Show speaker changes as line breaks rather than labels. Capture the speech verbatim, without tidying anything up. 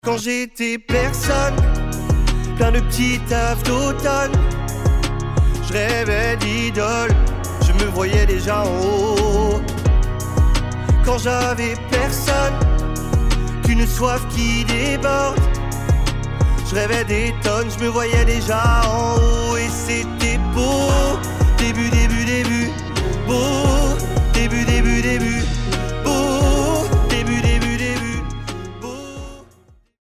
Quand j'étais personne, plein de petits tafs d'automne, je rêvais d'idole, je me voyais déjà en haut. Quand j'avais personne, qu'une soif qui déborde, je rêvais des tonnes, je me voyais déjà en haut. Et c'était beau, début, début, début.